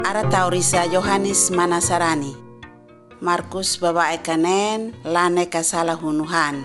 Ara taurisa Yohanes Manasarani. Markus babae kanen lane kasala hunuhan.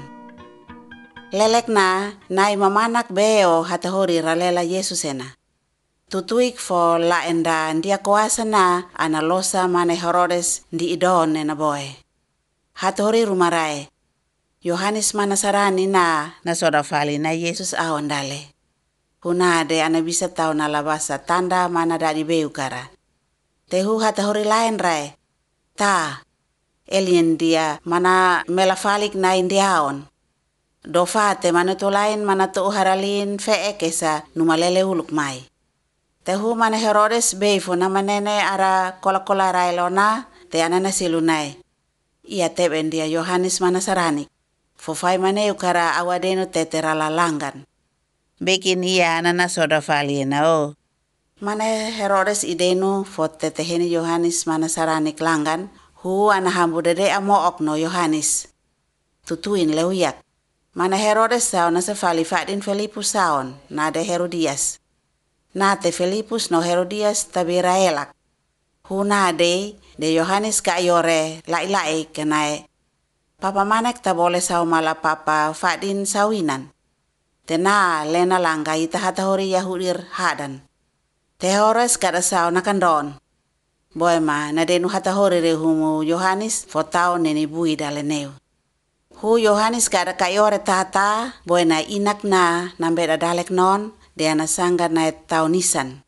Lelek na nai mamanak beo hatahori ralela Yesusena. Tutuik fo la enda ndia kuasa na analosa mane Herodes di idone na boy. Hatahori rumarae. Yohanes Manasarani na soda fali na Yesus awandale. Hunade ana bisa tau na labasa tanda mana dari beu kara. Tehu hatahori lain rae. Ta, elien dia mana melafalik na indiaon. Dofate mana tu lain mana tu haralin fee kesa numalele uluk mai. Tehu mana Herodes beifo na manene ara kola-kola rae lona te anana silunai. Ia teben dia Yohanes Manasarani. Fofai mane ukara awadeno te terala langgan. Bikin ia anana soda fali na o. Mane Herodes idenu fot teteheni Yohanes Manasarani langgan. Hu anahambu dede amo okno Yohanes. Tutuin leuyak. Mana Herodes sao na sefali fadin Filipus saon na de Herodias. Na te Filipus no Herodias tabira elak. Hu na de Yohanes ka yore lai kenae. Papa manek ta boleh sao mala papa fadin sawinan. Tena lena langga ita hatahori Yahudir hadan. Te Herodes kada sao na kandon. Boy ma na denu hatahori rehumu Yohanes fotao neni bui daleneu. Hu Yohanes kada kayore tata boy na inak na nambeda dalek non de ana sangga na tau nisan.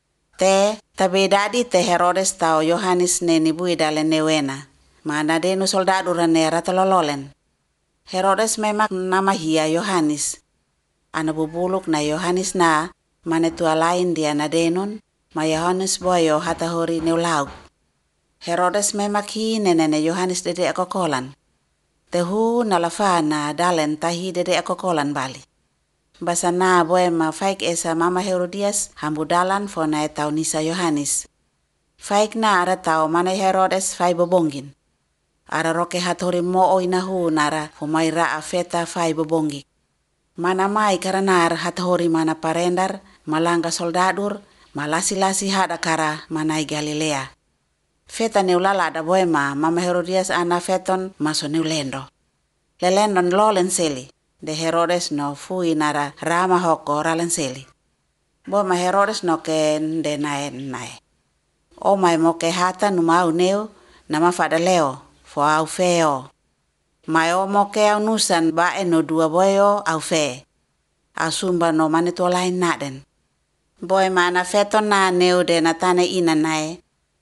Te tabedadi te Herodes tau Yohanes neni bui daleneuena. Mana denu soldadu ranera telololen. Herodes memak nama hia Yohanes. Ana bubuluk na Yohanes na manetua lain dia na denon ma Yohanes boyo hatahori neulauk. Herodes memak hi nenene Yohanes dede akokolan. Tehu nalafa na dalen tahi dede akokolan bali. Basa na boy ma faik esa mama Herodias hambu dalan fona etau nisa Yohanes. Faik na ara tau mana Herodes fai bobongin. Ara roke hatori mo inahu nara humaira afeta fai bobongi. Mana mai karanar hatori mana parendar malangga soldadur malasi-lasi hada kara manai Galilea. Feta neulala da boema mama Herodias ana feton maso neulendo. Lelendon lolen seli. De Herodes no fui nara rama hoko ralen seli. Boema Herodes no ke de nae. O mai mo ke hata numau neu nama fada leo fo au feo. Mai o mo ke au nusan bae no dua boyo au fe. Asumba no maneto lain naden. Boy mana feton na neu de natane ina nae.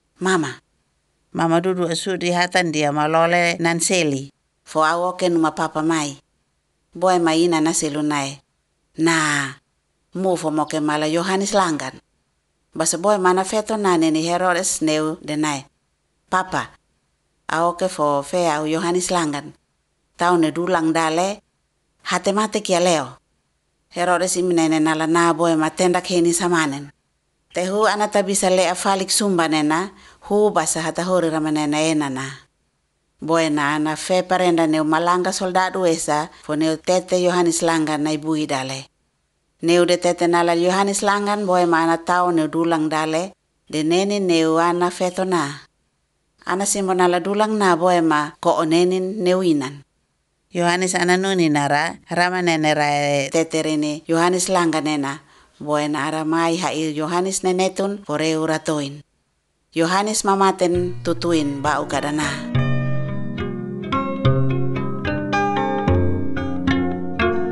Mama dudu asudi hatan dia malole nan seli. Fo au oke numa papa mai. Boy mai ina na selu nae. Na, mu fo moke mala Yohanes langgan. Basa boy mana feton na neni Herodes neu de nae. Papa, au oke fo fe au Yohanes langgan. Tau ne dulang dale, hate mate kia leo. Herodes iminene nala na boy matendak heni samanen. Tehu anata bisa lea falik sumba nena, hu basa hatahori ramanena enana. Boy na ana fe parenda neu malanga soldadu esa, fo neu tete Yohanes langgan na ibui dale. Neu de tete nala Yohanes langgan boy ma ana tau neu dulang dale, de neni neu ana feto na. Ana simbo nala dulang na boy ma ko onenin neu inan. Yohanes ananuni nara ramanene rae teterini Yohanes langganena boy na ara mai hair Yohanes nenetun pore uratoin. Yohanes mamaten tutuin bau kadana.